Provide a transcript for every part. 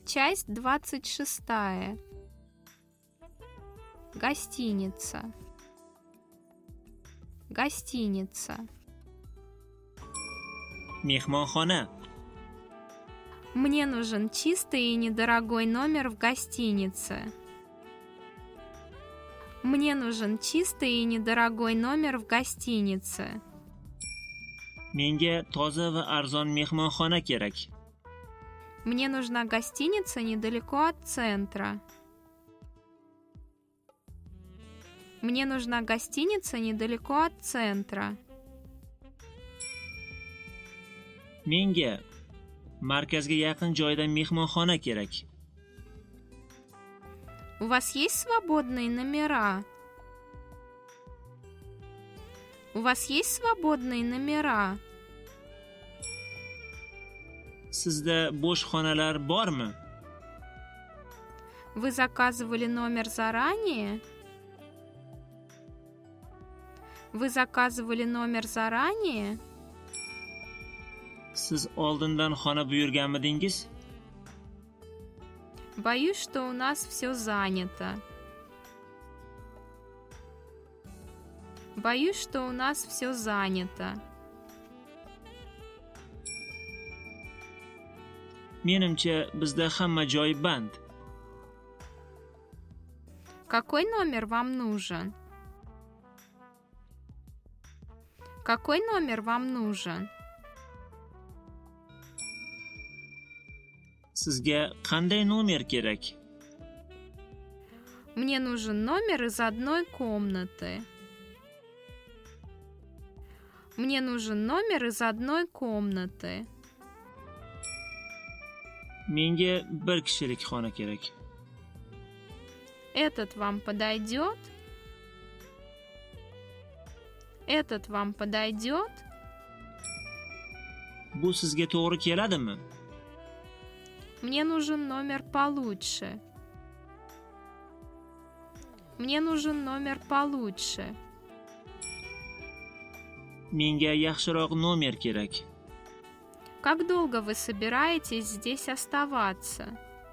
Часть 26. Гостиница. Гостиница. Mehmonxona. Мне нужен чистый и недорогой номер в гостинице. Мне нужен чистый и недорогой номер в гостинице. Menga toza va arzon mehmonxona kerak. Мне нужна гостиница недалеко от центра. Мне нужна гостиница недалеко от центра. Menga markazga yaqin joyda mehmonxona kerak. У вас есть свободные номера? У вас есть свободные номера? Sizda bo'sh xonalar bormi? Вы заказывали номер заранее? Вы заказывали номер заранее? Siz oldindan xona buyurganmidingiz? Боюсь, что у нас все занято. Боюсь, что у нас все занято. Menimcha bizda hamma joy band. Какой номер вам нужен? Какой номер вам нужен? Sizga qanday nomer kerak? Мне нужен номер из одной комнаты. Мне нужен номер из одной комнаты. Menga bir kishilik xona kerak. Этот вам подойдет? Этот вам подойдет? Bu sizga to'g'ri keladimi? Мне нужен номер получше. Мне нужен номер получше. Menga yaxshiroq nomer kerak. Как долго вы собираетесь здесь оставаться?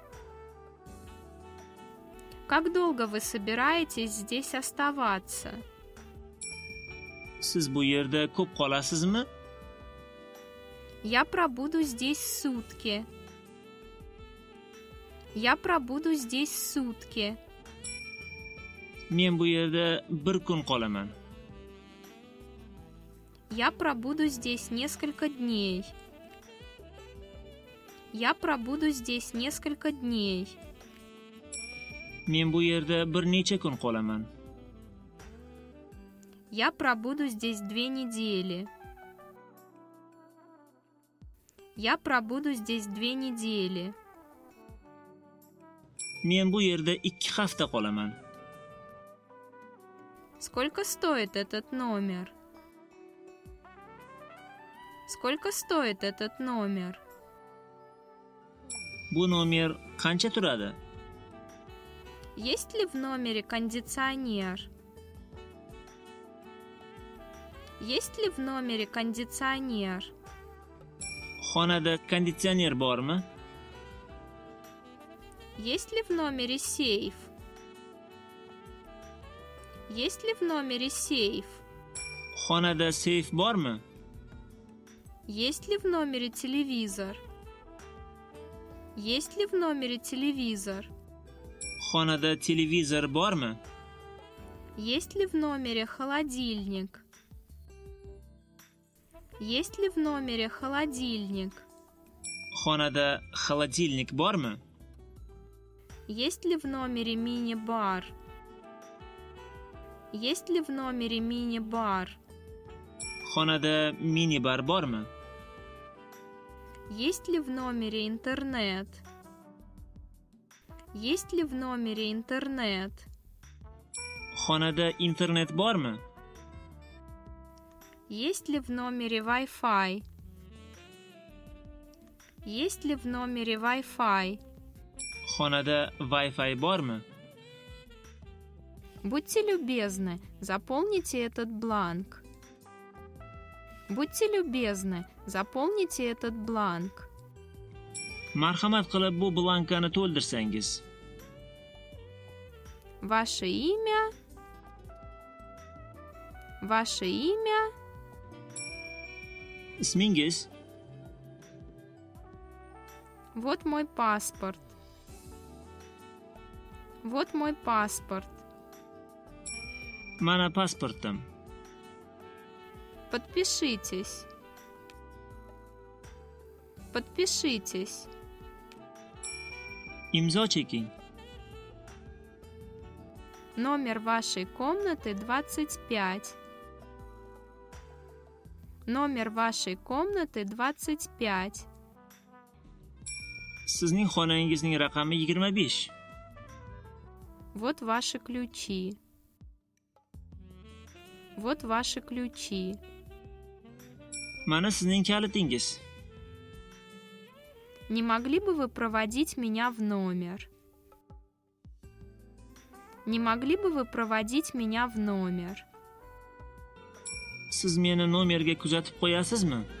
Как долго вы собираетесь здесь оставаться? Siz bu yerda ko'p qolasizmi? Я пробуду здесь сутки. Я пробуду здесь сутки. Men bu yerda bir kun qolaman. Я пробуду здесь несколько дней. Я пробуду здесь несколько дней. Men bu yerda bir necha kun qolaman. Я пробуду здесь 2 недели. Я пробуду здесь 2 недели. Men bu yerda 2 hafta qolaman. Сколько стоит этот номер? Сколько стоит этот номер? Bu nomer qancha turadi? Есть ли в номере кондиционер? Есть ли в номере кондиционер? Xonada konditsioner bormi? Есть ли в номере сейф? Есть ли в номере сейф? Xonada seyf bormi? Есть ли в номере телевизор? Есть ли в номере телевизор? Xonada televizor bormi? Есть ли в номере холодильник? Есть ли в номере холодильник? Xonada xolodilnik bormi? Есть ли в номере мини-бар? Есть ли в номере мини-бар? Xonada minibar bormi? Есть ли в номере интернет? Есть ли в номере интернет? Xonada internet bormi? Есть ли в номере Wi-Fi? Есть ли в номере Wi-Fi? Xonada Wi-Fi bormi? Будьте любезны, заполните этот бланк. Будьте любезны, заполните этот бланк. Marhamat qilib bu blankani to'ldirsangiz. Ваше имя. Ваше имя. Ismingiz? Вот мой паспорт. Вот мой паспорт. Mana pasportim. Подпишитесь. Подпишитесь. Imzo cheking. Номер вашей комнаты 25. Номер вашей комнаты 25. Sizning xonangizning raqami 25. Вот ваши ключи. Вот ваши ключи. Mana sizning kalitingiz. Не могли бы вы проводить меня в номер? Не могли бы вы проводить меня в номер? Siz meni nomerga kuzatib qo'yasizmi?